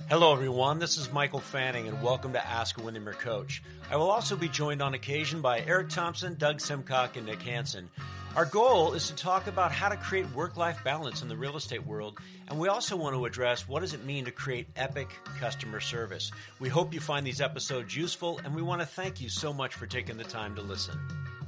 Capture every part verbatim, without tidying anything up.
Hello, everyone. This is Michael Fanning, and welcome to Ask a Windermere Coach. I will also be joined on occasion by Eric Thompson, Doug Simcock, and Nick Hansen. Our goal is to talk about how to create work-life balance in the real estate world, and we also want to address what does it mean to create epic customer service. We hope you find these episodes useful, and we want to thank you so much for taking the time to listen.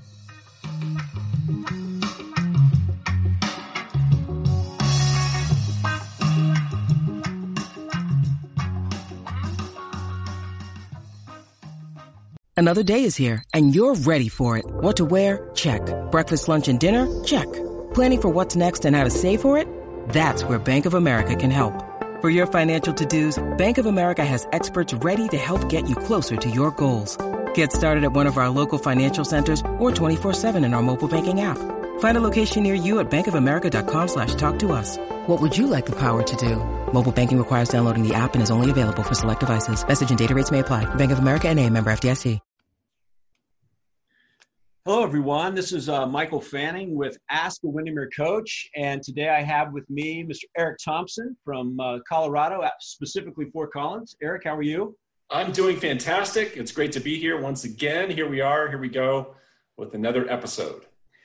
Another day is here, and you're ready for it. What to wear? Check. Breakfast, lunch, and dinner? Check. Planning for what's next and how to save for it? That's where Bank of America can help. For your financial to-dos, Bank of America has experts ready to help get you closer to your goals. Get started at one of our local financial centers or twenty-four seven in our mobile banking app. Find a location near you at bankofamerica.com slash talk to us. What would you like the power to do? Mobile banking requires downloading the app and is only available for select devices. Message and data rates may apply. Bank of America N A, member F D I C. Hello, everyone. This is uh, Michael Fanning with Ask a Windermere Coach, and today I have with me Mister Eric Thompson from uh, Colorado, specifically Fort Collins. Eric, how are you? I'm doing fantastic. It's great to be here once again. Here we are. Here we go with another episode.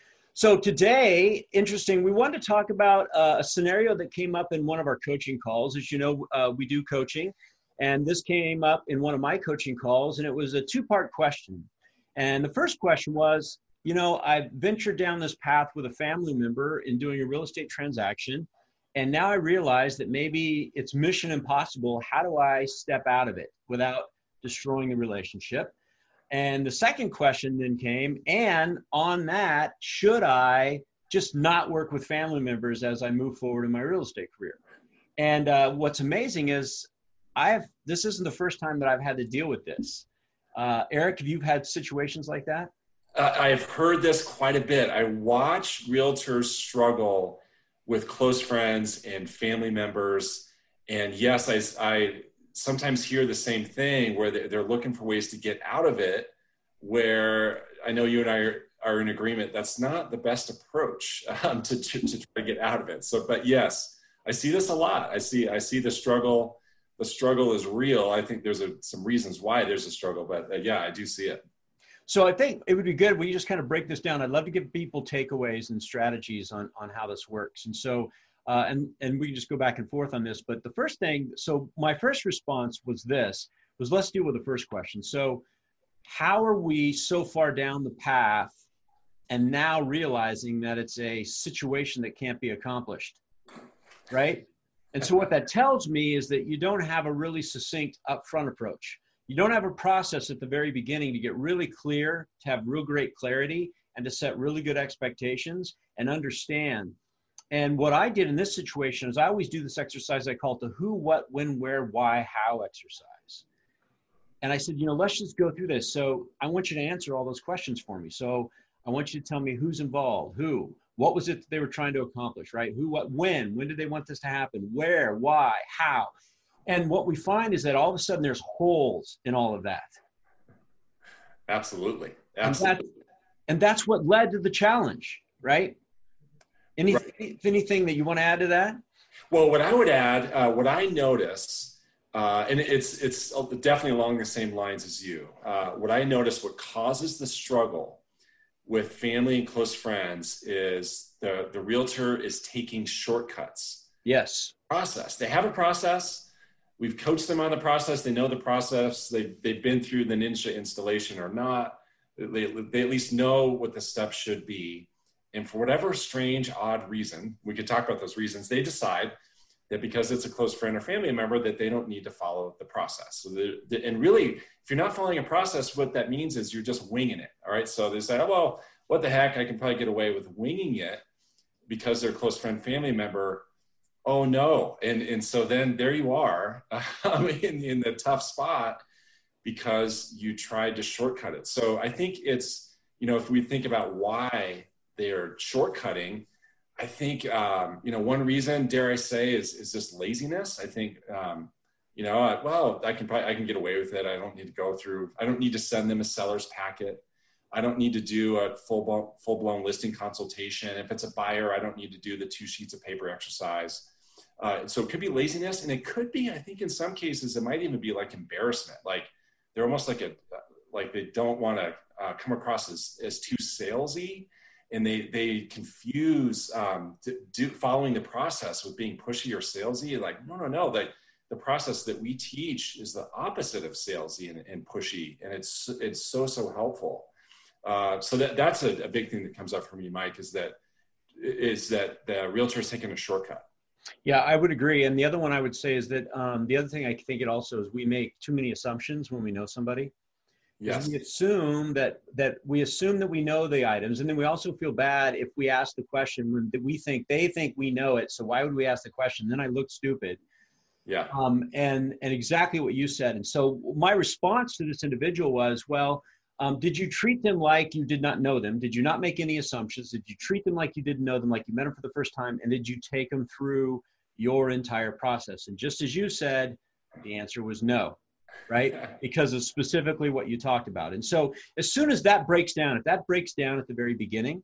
So today, interesting, we wanted to talk about uh, a scenario that came up in one of our coaching calls. As you know, uh, we do coaching, and this came up in one of my coaching calls, and it was a two-part question. And the first question was, you know, I've ventured down this path with a family member in doing a real estate transaction, and now I realize that maybe it's mission impossible. How do I step out of it without destroying the relationship? And the second question then came, and on that, should I just not work with family members as I move forward in my real estate career? And uh, what's amazing is I have, this isn't the first time that I've had to deal with this. Uh, Eric, have you had situations like that? Uh, I've heard this quite a bit. I watch realtors struggle with close friends and family members. And yes, I, I sometimes hear the same thing where they're looking for ways to get out of it, where I know you and I are, are in agreement. That's not the best approach um, to, to, to try to get out of it. So, but yes, I see this a lot. I see, I see the struggle. The struggle is real. I think there's a, some reasons why there's a struggle, but uh, yeah, I do see it. So I think it would be good when you just kind of break this down. I'd love to give people takeaways and strategies on, on how this works. And so, uh, and, and we can just go back and forth on this, but the first thing, so my first response was this, was let's deal with the first question. So how are we so far down the path and now realizing that it's a situation that can't be accomplished, right? And so what that tells me is that you don't have a really succinct upfront approach. You don't have a process at the very beginning to get really clear, to have real great clarity, and to set really good expectations and understand. And what I did in this situation is I always do this exercise I call it the who, what, when, where, why, how exercise. And I said, you know, let's just go through this. So I want you to answer all those questions for me. So I want you to tell me who's involved, who. What was it that they were trying to accomplish, right? Who, what, when? When did they want this to happen? Where, why, how? And what we find is that all of a sudden there's holes in all of that. Absolutely. Absolutely. And, that, and that's what led to the challenge, right? Any, right. Anything that you want to add to that? Well, what I would add, uh, what I notice, uh, and it's, it's definitely along the same lines as you, uh, what I notice, what causes the struggle with family and close friends is the, the realtor is taking shortcuts. Yes. Process. They have a process. We've coached them on the process. They know the process. They, they've been through the Ninja installation or not. They, they at least know what the steps should be. And for whatever strange, odd reason, we could talk about those reasons, they decide that because it's a close friend or family member that they don't need to follow the process. So the, the, and really, if you're not following a process, what that means is you're just winging it. All right. So they say, oh, well, what the heck? I can probably get away with winging it because they're a close friend, family member. Oh no. And, and so then there you are um, in, in the tough spot because you tried to shortcut it. So I think it's, you know, if we think about why they're shortcutting, I think, um, you know, one reason, dare I say, is, is just laziness. I think, um, you know, I, well, I can probably, I can get away with it. I don't need to go through, I don't need to send them a seller's packet. I don't need to do a full blown, full blown listing consultation. If it's a buyer, I don't need to do the two sheets of paper exercise. Uh, so it could be laziness, and it could be, I think in some cases, it might even be like embarrassment. Like they're almost like a, like they don't want to uh, come across as, as too salesy, and they, they confuse um, do, following the process with being pushy or salesy. Like, no, no, no, like the process that we teach is the opposite of salesy and, and pushy. And it's, it's so, so helpful. Uh, so that, that's a, a big thing that comes up for me, Mike, is that, is that the realtor is taking a shortcut. Yeah, I would agree. And the other one I would say is that um, the other thing I think it also is we make too many assumptions when we know somebody. Yes. We assume that that we assume that we know the items, and then we also feel bad if we ask the question when that we think they think we know it. So why would we ask the question? Then I look stupid. Yeah. Um, and and exactly what you said. And so my response to this individual was, well, um, did you treat them like you did not know them? Did you not make any assumptions? Did you treat them like you didn't know them, like you met them for the first time? And did you take them through your entire process? And just as you said, the answer was no. Right? Because of specifically what you talked about. And so as soon as that breaks down, if that breaks down at the very beginning,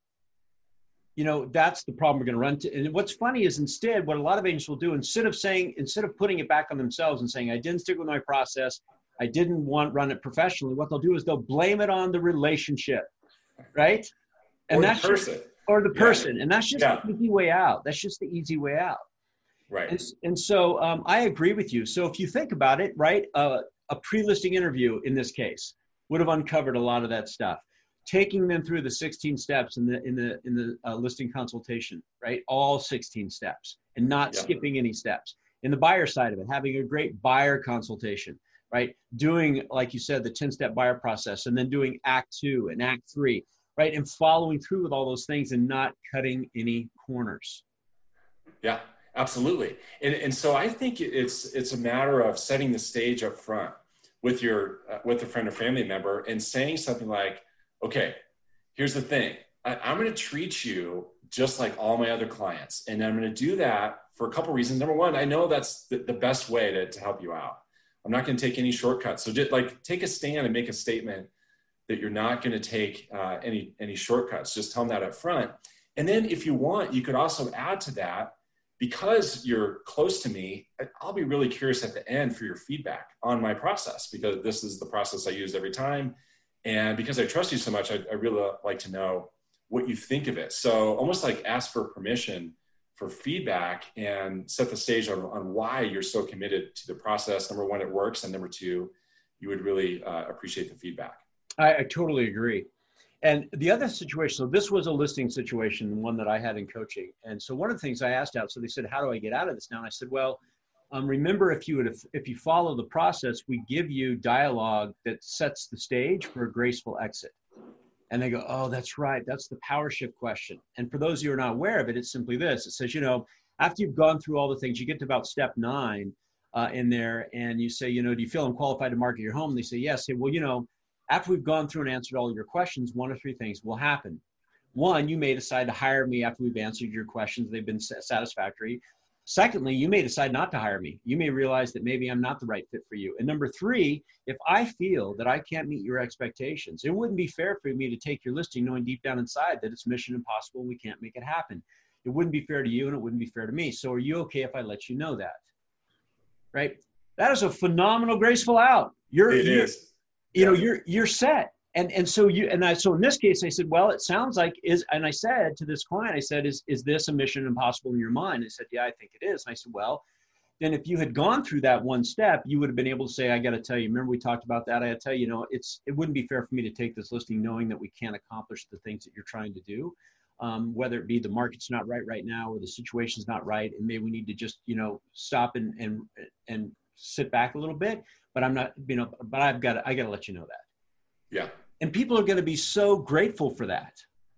you know, that's the problem we're going to run to. And what's funny is instead what a lot of agents will do, instead of saying, instead of putting it back on themselves and saying, I didn't stick with my process, I didn't want run it professionally, what they'll do is they'll blame it on the relationship. Right? And or that's the person. Just, or the person. Yeah. And that's just yeah. the easy way out. That's just the easy way out. Right. And, and so um, I agree with you. So if you think about it, right, uh, a pre-listing interview in this case would have uncovered a lot of that stuff. Taking them through the sixteen steps in the in the in the uh, listing consultation, right? All sixteen steps, and not yeah. skipping any steps. In the buyer side of it, having a great buyer consultation, right? Doing, like you said, the ten-step buyer process, and then doing act two and act three, right? And following through with all those things and not cutting any corners. Yeah. Absolutely. And, and so I think it's, it's a matter of setting the stage up front with your, uh, with a friend or family member and saying something like, okay, here's the thing. I, I'm going to treat you just like all my other clients. And I'm going to do that for a couple of reasons. Number one, I know that's the, the best way to, to help you out. I'm not going to take any shortcuts. So just like take a stand and make a statement that you're not going to take uh, any, any shortcuts. Just tell them that up front. And then if you want, you could also add to that, because you're close to me, I'll be really curious at the end for your feedback on my process, because this is the process I use every time. And because I trust you so much, I, I really like to know what you think of it. So almost like ask for permission for feedback and set the stage on, on why you're so committed to the process. Number one, it works. And number two, you would really uh, appreciate the feedback. I, I totally agree. And the other situation, so this was a listing situation, one that I had in coaching. And so one of the things I asked out, so they said, how do I get out of this now? And I said, well, um, remember, if you would, if, if you follow the process, we give you dialogue that sets the stage for a graceful exit. And they go, oh, that's right. That's the power shift question. And for those of you who are not aware of it, it's simply this. It says, you know, after you've gone through all the things, you get to about step nine uh, in there and you say, you know, do you feel unqualified to market your home? And they say, yes. Say, well, you know, after we've gone through and answered all of your questions, one of three things will happen. One, you may decide to hire me after we've answered your questions. They've been satisfactory. Secondly, you may decide not to hire me. You may realize that maybe I'm not the right fit for you. And number three, if I feel that I can't meet your expectations, it wouldn't be fair for me to take your listing knowing deep down inside that it's mission impossible and we can't make it happen. It wouldn't be fair to you and it wouldn't be fair to me. So are you okay if I let you know that? Right? That is a phenomenal, graceful out. You're, it you're, is. You know, yeah. you're, you're set. And, and so you, and I, so in this case, I said, well, it sounds like is, and I said to this client, I said, is, is this a mission impossible in your mind? They said, yeah, I think it is. And I said, well, then if you had gone through that one step, you would have been able to say, I got to tell you, remember we talked about that. I got to tell you, you know, it's, it wouldn't be fair for me to take this listing knowing that we can't accomplish the things that you're trying to do. Um, whether it be the market's not right right now, or the situation's not right. And maybe we need to just, you know, stop and, and, and sit back a little bit, but I'm not, you know, but I've got to, I got to let you know that. Yeah. And people are going to be so grateful for that.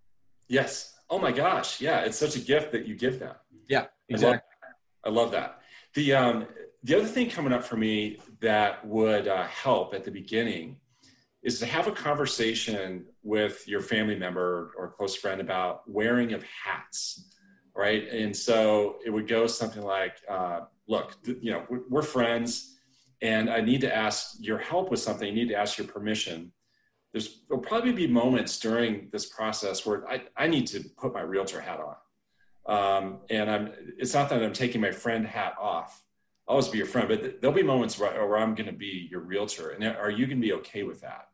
Yes. Oh my gosh. Yeah. It's such a gift that you give them. Yeah, exactly. I love, I love that. The, um, the other thing coming up for me that would uh, help at the beginning is to have a conversation with your family member or close friend about wearing of hats. Right. And so it would go something like, uh, look, th- you know, we're, we're friends and I need to ask your help with something. I need to ask your permission. There's, there'll probably be moments during this process where I, I need to put my realtor hat on. Um, and I'm, it's not that I'm taking my friend hat off. I'll always be your friend, but there'll be moments where, where I'm going to be your realtor. And are you going to be okay with that?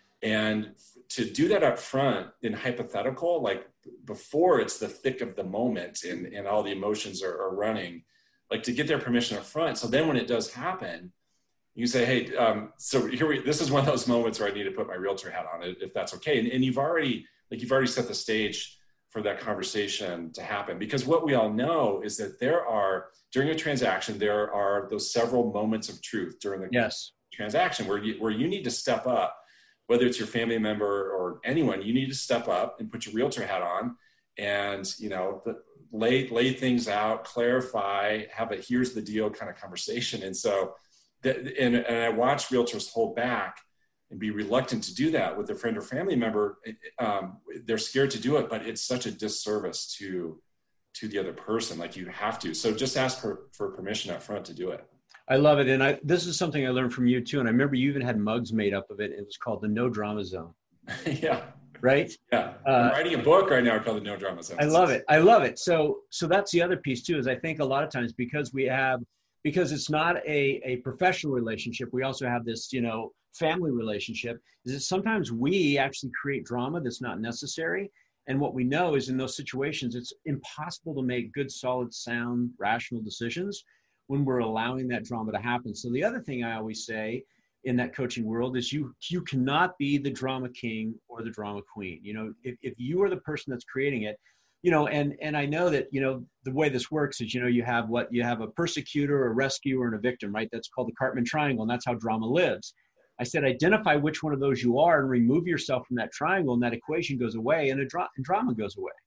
And to do that up front in hypothetical, like before it's the thick of the moment and, and all the emotions are, are running, like to get their permission up front. So then when it does happen, you say, hey, um, so here we, this is one of those moments where I need to put my realtor hat on, if that's okay. And, and you've already, like you've already set the stage for that conversation to happen. Because what we all know is that there are, during a transaction, there are those several moments of truth during the yes. transaction where you, where you need to step up, whether it's your family member or anyone, you need to step up and put your realtor hat on and, you know, the, lay, lay things out, clarify, have a, here's the deal kind of conversation. And so, the, and, and I watch realtors hold back and be reluctant to do that with a friend or family member. Um, they're scared to do it, but it's such a disservice to, to the other person. Like you have to. So just ask for, for permission up front to do it. I love it. And I, this is something I learned from you too. And I remember you even had mugs made up of it. It was called the No Drama Zone. Yeah. Right. Yeah. Uh, I'm writing a book right now called the No Drama Zone. I love it. I love it. So, so that's the other piece too, is I think a lot of times because we have, because it's not a, a professional relationship, we also have this, you know, family relationship, is that sometimes we actually create drama that's not necessary. And what we know is in those situations, it's impossible to make good, solid, sound, rational decisions when we're allowing that drama to happen. So the other thing I always say in that coaching world is you you cannot be the drama king or the drama queen. You know, if, if you are the person that's creating it, you know, and and I know that, you know, the way this works is, you know, you have what, you have a persecutor, a rescuer, and a victim, right? That's called the Cartman triangle, and that's how drama lives. I said, identify which one of those you are and remove yourself from that triangle, and that equation goes away and a dra- and drama goes away.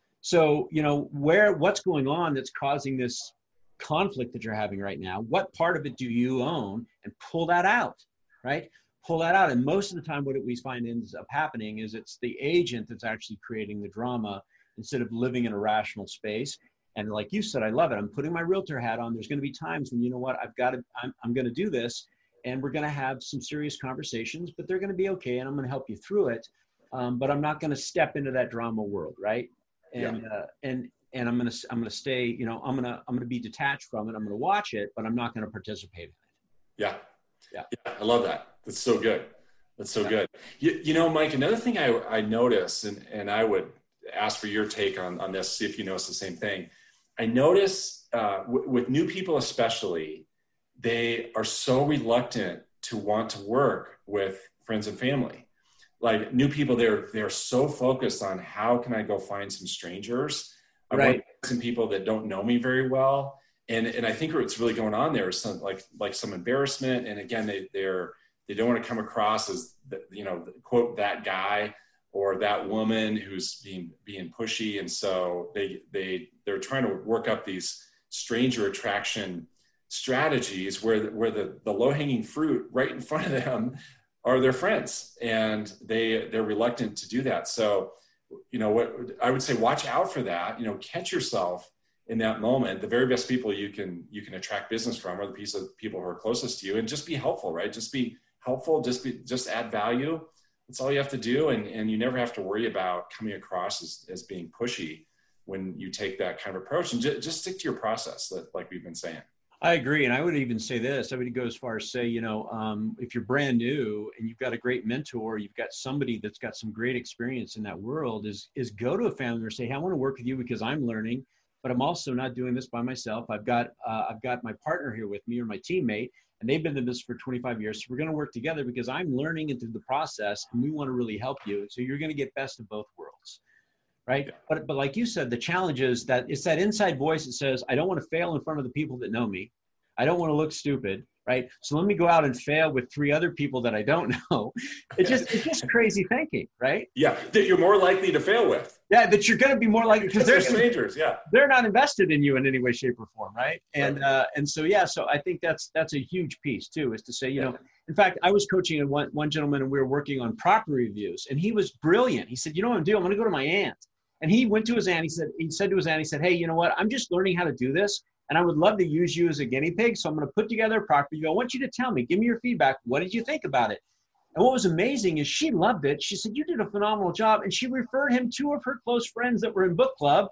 So, you know, where, what's going on that's causing this conflict that you're having right now? What part of it do you own? And pull that out, right? Pull that out. And most of the time what we find ends up happening is it's the agent that's actually creating the drama instead of living in a rational space. And like you said, I love it. I'm putting my realtor hat on. There's going to be times when, you know what, I've got to, I'm, I'm going to do this. And we're going to have some serious conversations, but they're going to be okay. And I'm going to help you through it. Um, but I'm not going to step into that drama world. Right. And, yeah. uh, and, and I'm going to, I'm going to stay, you know, I'm going to, I'm going to be detached from it. I'm going to watch it, but I'm not going to participate in it. Yeah. Yeah. Yeah. I love that. That's so good. That's so yeah. good. You, you know, Mike, another thing I, I notice, and, and I would ask for your take on, on this, see if you notice the same thing. I notice uh, w- with new people, especially, they are so reluctant to want to work with friends and family. Like new people, they're, they're so focused on how can I go find some strangers? I right. want some people that don't know me very well. And, and I think what's really going on there is some like, like some embarrassment. And again, they, they're, they don't want to come across as, the, you know, quote, that guy or that woman who's being, being pushy. And so they, they, they're trying to work up these stranger attraction strategies where, where the, the low hanging fruit right in front of them are their friends, and they, they're reluctant to do that. So, you know, what I would say, watch out for that, you know, catch yourself in that moment. The very best people you can, you can attract business from are the piece of people who are closest to you, and just be helpful, right? Just be helpful, just be, just add value. That's all you have to do. And, and you never have to worry about coming across as, as being pushy when you take that kind of approach, and just, just stick to your process, like we've been saying. I agree. And I would even say this, I would go as far as say, you know, um, if you're brand new and you've got a great mentor, you've got somebody that's got some great experience in that world, is, is go to a family member and say, hey, I want to work with you because I'm learning, but I'm also not doing this by myself. I've got, uh, I've got my partner here with me, or my teammate, and they've been in this for twenty-five years. So we're going to work together because I'm learning into the process and we want to really help you. So you're going to get best of both worlds. Right. But, but like you said, the challenge is that it's that inside voice that says, I don't want to fail in front of the people that know me. I don't want to look stupid. Right. So let me go out and fail with three other people that I don't know. It's just, it's just crazy thinking. Right. Yeah. That you're more likely to fail with. Yeah. That you're going to be more likely because they're strangers. Yeah. They're not invested in you in any way, shape, or form. Right. And, right. uh, and so, yeah, so I think that's, that's a huge piece too, is to say, you yeah. know, in fact, I was coaching one, one gentleman and we were working on property reviews, and he was brilliant. He said, you know what I'm doing? I'm going to go to my aunt. And he went to his aunt. He said, he said to his aunt, he said, hey, you know what? I'm just learning how to do this, and I would love to use you as a guinea pig. So I'm going to put together a property review. I want you to tell me, give me your feedback. What did you think about it? And what was amazing is she loved it. She said, you did a phenomenal job. And she referred him two of her close friends that were in book club.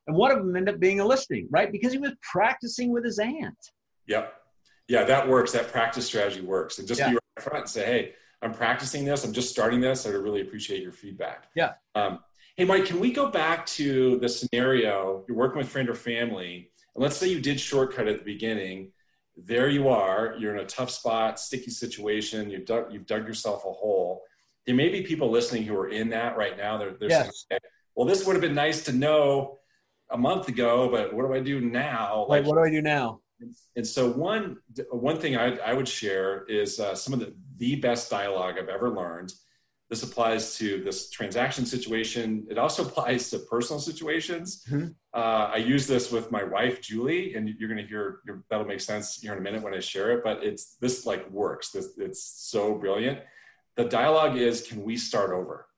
And one of them ended up being a listing, right? Because he was practicing with his aunt. Yep. Yeah, that works. That practice strategy works. And just Yeah. be right up front and say, hey, I'm practicing this. I'm just starting this. I'd really appreciate your feedback. Yeah. Um, hey, Mike, can we go back to the scenario? You're working with friend or family. And let's say you did shortcut at the beginning. There you are. You're in a tough spot, sticky situation. You've dug, you've dug yourself a hole. There may be people listening who are in that right now. They're, they're Yes. saying, well, this would have been nice to know a month ago, but what do I do now? Like, what do I do now? And so one one thing I, I would share is uh, some of the, the best dialogue I've ever learned. This applies to this transaction situation. It also applies to personal situations. Mm-hmm. Uh, I use this with my wife, Julie, and you're going to hear, that'll make sense here in a minute when I share it, but it's this like works. This, it's so brilliant. The dialogue is, can we start over?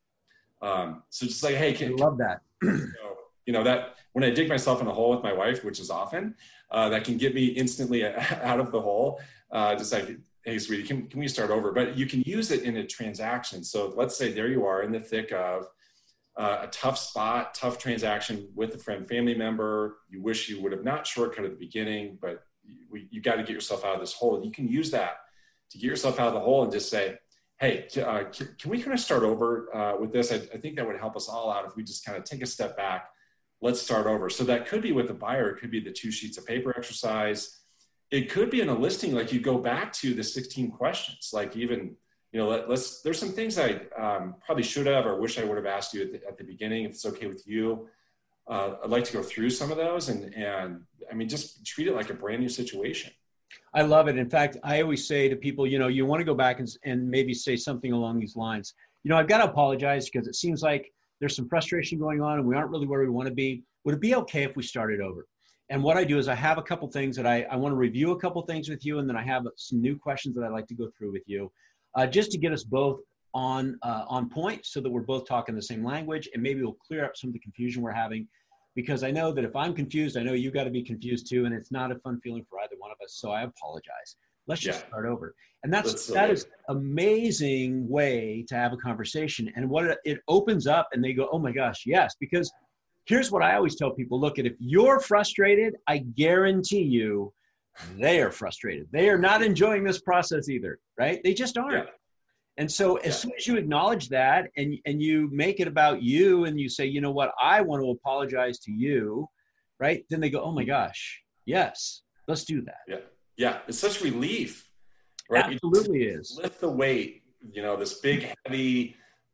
Um, so just like, hey, can, I love that. you know, you know, that when I dig myself in a hole with my wife, which is often, uh, that can get me instantly out of the hole. Uh, just like, hey, sweetie, can, can we start over? But you can use it in a transaction. So let's say there you are in the thick of uh, a tough spot, tough transaction with a friend, family member. You wish you would have not shortcut at the beginning, but you, you got to get yourself out of this hole. You can use that to get yourself out of the hole and just say, hey, uh, can, can we kind of start over uh, with this? I, I think that would help us all out if we just kind of take a step back. Let's start over. So that could be with the buyer. It could be the two sheets of paper exercise. It could be in a listing, like you go back to the sixteen questions, like even, you know, let, let's, there's some things I um, probably should have, or wish I would have asked you at the, at the beginning, if it's okay with you. Uh, I'd like to go through some of those and, and I mean, just treat it like a brand new situation. I love it. In fact, I always say to people, you know, you want to go back and, and maybe say something along these lines. You know, I've got to apologize because it seems like there's some frustration going on and we aren't really where we want to be. Would it be okay if we started over? And what I do is I have a couple things that I, I want to review a couple things with you. And then I have some new questions that I'd like to go through with you uh, just to get us both on, uh, on point so that we're both talking the same language, and maybe we'll clear up some of the confusion we're having. Because I know that if I'm confused, I know you got to be confused too. And it's not a fun feeling for either one of us. So I apologize. Let's just yeah. start over. And that's, that's so that good. Is amazing way to have a conversation. And what it, it opens up and they go, oh my gosh, yes. Because here's what I always tell people. Look, at if you're frustrated, I guarantee you they are frustrated. They are not enjoying this process either, right? They just aren't. Yeah. And so as yeah. soon as you acknowledge that and, and you make it about you and you say, you know what, I want to apologize to you, right? Then they go, oh my gosh, yes, let's do that. Yeah. Yeah. It's such relief, right? Absolutely is. Lift the weight, you know, this big, heavy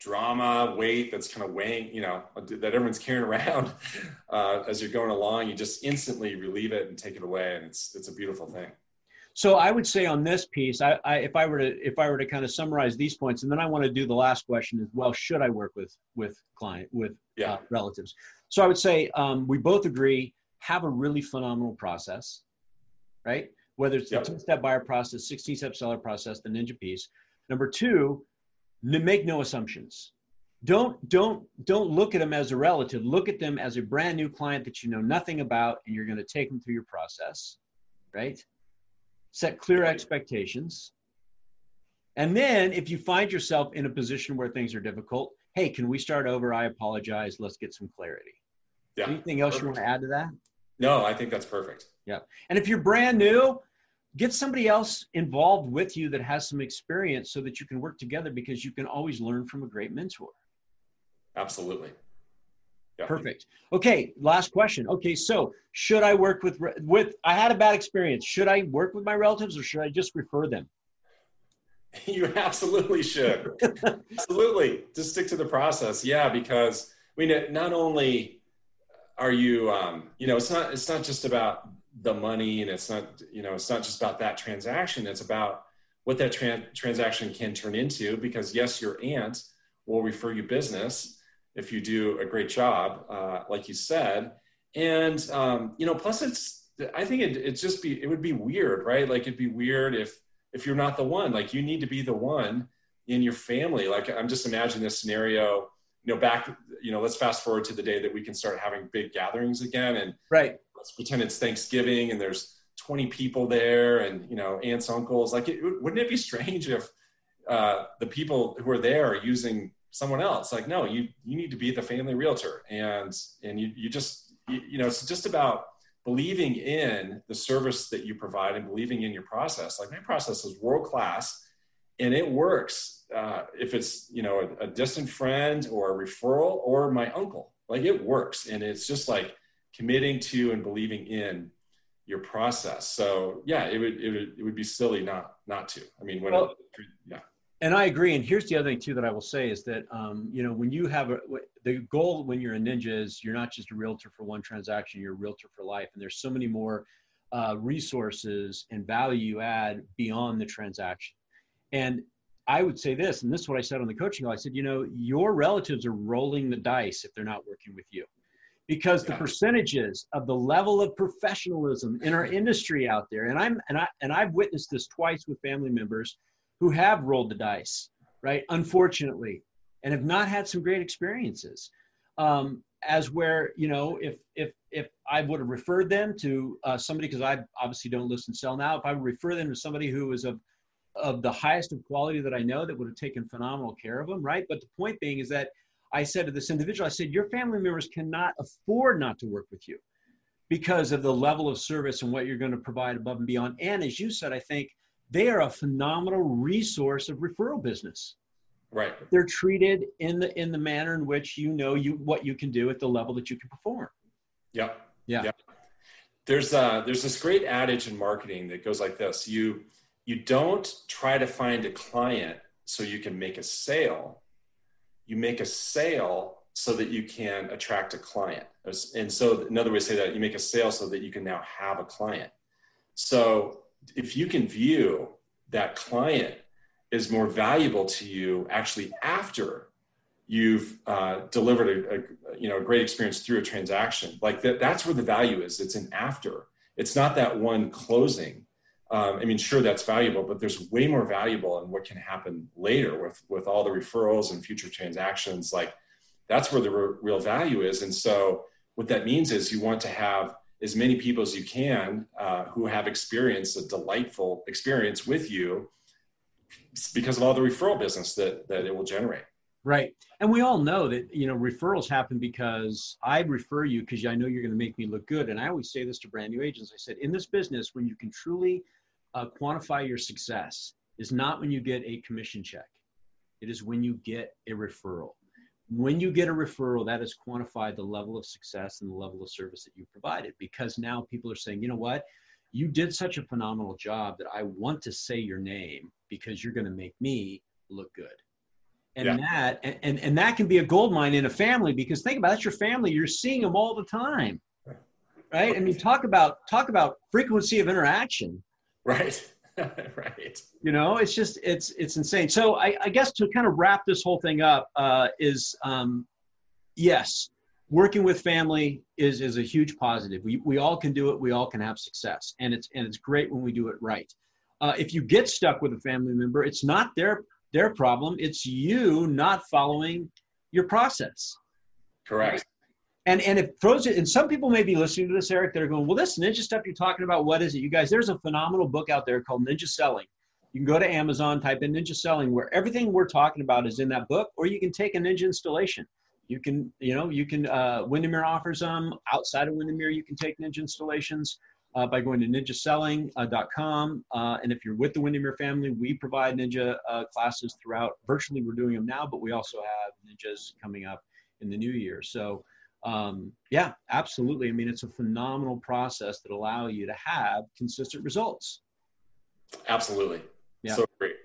drama weight that's kind of weighing, you know, that everyone's carrying around uh, as you're going along. You just instantly relieve it and take it away. And it's, it's a beautiful thing. So I would say on this piece, I, I, if I were to if I were to kind of summarize these points, and then I want to do the last question as well. Should I work with with client with yeah. uh, relatives? So I would say um, we both agree, have a really phenomenal process, right? Whether it's the yep. ten-step buyer process, sixteen-step seller process, the ninja piece. Number two, n- make no assumptions. Don't don't don't look at them as a relative. Look at them as a brand new client that you know nothing about, and you're going to take them through your process, right? Set clear expectations. And then if you find yourself in a position where things are difficult, hey, can we start over? I apologize. Let's get some clarity. Yeah. Anything else perfect. You want to add to that? No, I think that's perfect. Yeah. And if you're brand new, get somebody else involved with you that has some experience so that you can work together, because you can always learn from a great mentor. Absolutely. Yeah. Perfect. Okay. Last question. Okay. So should I work with, with, I had a bad experience. Should I work with my relatives or should I just refer them? You absolutely should. Absolutely. Just stick to the process. Yeah. Because I mean, not only are you, um, you know, it's not, it's not just about the money, and it's not, you know, it's not just about that transaction. It's about what that tran- transaction can turn into, because yes, your aunt will refer you business if you do a great job, uh, like you said. And, um, you know, plus it's, I think it, it's just be, it would be weird, right? Like it'd be weird if, if you're not the one. Like you need to be the one in your family. Like I'm just imagining this scenario, you know, back, you know, let's fast forward to the day that we can start having big gatherings again. And right. let's pretend it's Thanksgiving and there's twenty people there and, you know, aunts, uncles. Like, it, wouldn't it be strange if uh, the people who are there are using someone else? Like, no, you, you need to be the family realtor, and, and you, you just, you, you know, it's just about believing in the service that you provide and believing in your process. Like my process is world-class and it works. Uh, if it's, you know, a, a distant friend or a referral or my uncle, like it works. And it's just like committing to and believing in your process. So yeah, it would, it would, it would be silly not, not to, I mean, when, well, it, yeah. And I agree. And here's the other thing too, that I will say is that, um, you know, when you have a, the goal when you're a ninja is you're not just a realtor for one transaction, you're a realtor for life. And there's so many more uh, resources and value you add beyond the transaction. And I would say this, and this is what I said on the coaching call. I said, you know, your relatives are rolling the dice if they're not working with you, because yeah. the percentages of the level of professionalism in our industry out there, and I'm and I and I've witnessed this twice with family members who have rolled the dice, right? Unfortunately, and have not had some great experiences. Um, as where, you know, if if if I would have referred them to uh, somebody, because I obviously don't list and sell now, if I would refer them to somebody who is of of the highest of quality that I know, that would have taken phenomenal care of them, right? But the point being is that I said to this individual, I said, your family members cannot afford not to work with you because of the level of service and what you're going to provide above and beyond. And as you said, I think they are a phenomenal resource of referral business. Right. They're treated in the in the manner in which you know you what you can do at the level that you can perform. Yep. Yeah. Yep. There's uh there's this great adage in marketing that goes like this. You you don't try to find a client so you can make a sale. You make a sale so that you can attract a client. And so another way to say that, you make a sale so that you can now have a client. So if you can view that client is more valuable to you actually after you've uh, delivered a, a you know a great experience through a transaction, like that, that's where the value is. It's an after. It's not that one closing. Um, I mean, sure, that's valuable, but there's way more valuable in what can happen later with with all the referrals and future transactions. Like that's where the re- real value is. And so what that means is you want to have as many people as you can uh, who have experienced a delightful experience with you because of all the referral business that, that it will generate. Right. And we all know that, you know, referrals happen because I refer you because I know you're going to make me look good. And I always say this to brand new agents. I said, in this business, when you can truly uh, quantify your success is not when you get a commission check. It is when you get a referral. When you get a referral, that has quantified the level of success and the level of service that you provided, because now people are saying, you know what, you did such a phenomenal job that I want to say your name because you're going to make me look good. And yeah. that, and, and, and that can be a gold mine in a family, because think about it, that's your family. You're seeing them all the time, right? I mean, talk about, talk about frequency of interaction. Right. Right. You know, it's just, it's, it's insane. So I, I guess to kind of wrap this whole thing up uh, is, um, yes, working with family is, is a huge positive. We, we all can do it. We all can have success, and it's, and it's great when we do it right. Uh, if you get stuck with a family member, it's not their, their problem. It's you not following your process. Correct. Right? And and it throws it, and some people may be listening to this, Eric, that are going, well, this ninja stuff you're talking about, what is it? You guys, there's a phenomenal book out there called Ninja Selling. You can go to Amazon, type in Ninja Selling, where everything we're talking about is in that book, or you can take a ninja installation. You can, you know, you can, uh, Windermere offers them. Outside of Windermere, you can take ninja installations uh, by going to ninja selling dot com. Uh, and if you're with the Windermere family, we provide ninja uh, classes throughout. Virtually, we're doing them now, but we also have ninjas coming up in the new year. So, Um, yeah, absolutely. I mean, it's a phenomenal process that allow you to have consistent results. Absolutely. Yeah. So great.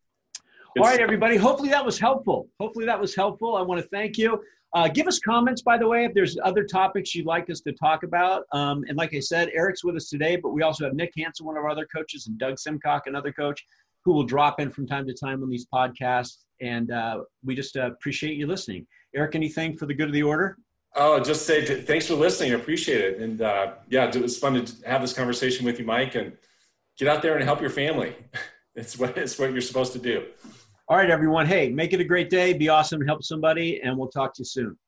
All right, everybody. Hopefully that was helpful. Hopefully that was helpful. I want to thank you. Uh, give us comments, by the way, if there's other topics you'd like us to talk about. Um, and like I said, Eric's with us today, but we also have Nick Hansen, one of our other coaches, and Doug Simcock, another coach, who will drop in from time to time on these podcasts. And uh, we just uh, appreciate you listening. Eric, anything for the good of the order? Oh, just say t- thanks for listening. I appreciate it. And uh, yeah, it was fun to have this conversation with you, Mike, and get out there and help your family. It's what, it's what you're supposed to do. All right, everyone. Hey, make it a great day. Be awesome. Help somebody, and we'll talk to you soon.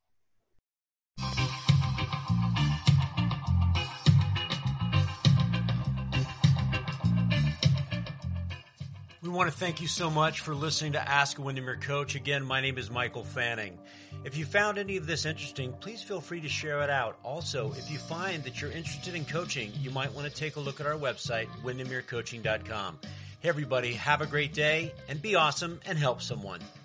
We want to thank you so much for listening to Ask a Windermere Coach. Again, my name is Michael Fanning. If you found any of this interesting, please feel free to share it out. Also, if you find that you're interested in coaching, you might want to take a look at our website, windermere coaching dot com. Hey everybody, have a great day and be awesome and help someone.